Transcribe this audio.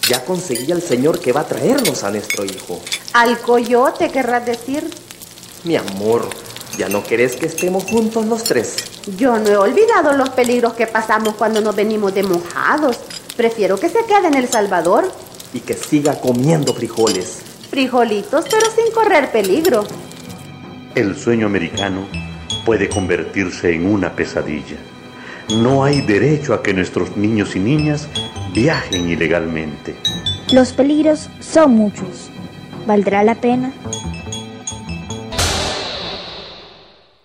Ya conseguí al señor que va a traernos a nuestro hijo. ¿Al coyote querrás decir? Mi amor, ¿ya no querés que estemos juntos los tres? Yo no he olvidado los peligros que pasamos cuando nos venimos de mojados. Prefiero que se quede en El Salvador. Y que siga comiendo frijoles. Frijolitos, pero sin correr peligro. El sueño americano puede convertirse en una pesadilla. No hay derecho a que nuestros niños y niñas viajen ilegalmente. Los peligros son muchos. ¿Valdrá la pena?